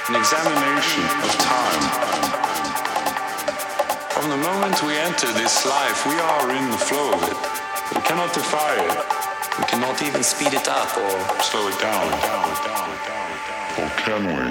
an examination of time. From the moment we enter this life, we are in the flow of it. We cannot defy it. We cannot even speed it up or slow it down. Or can we?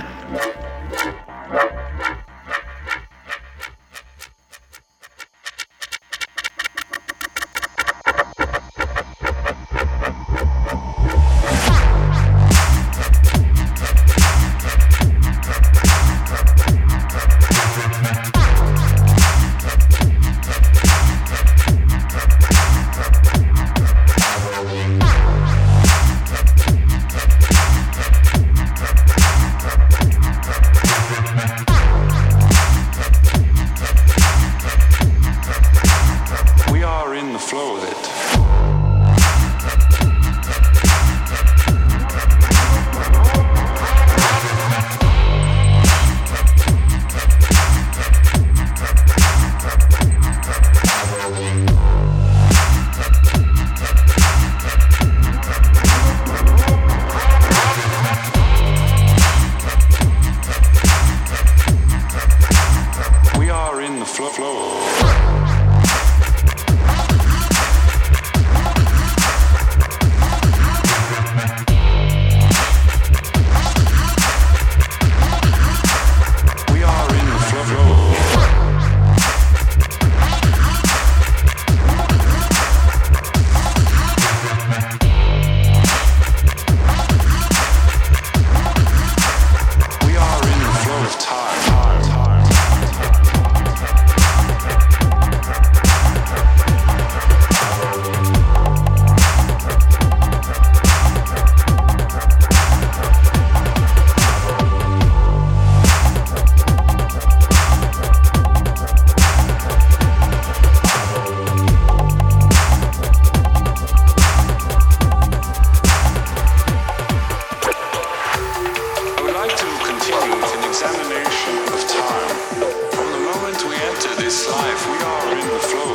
Examination of time. From the moment we enter this life, we are in the flow.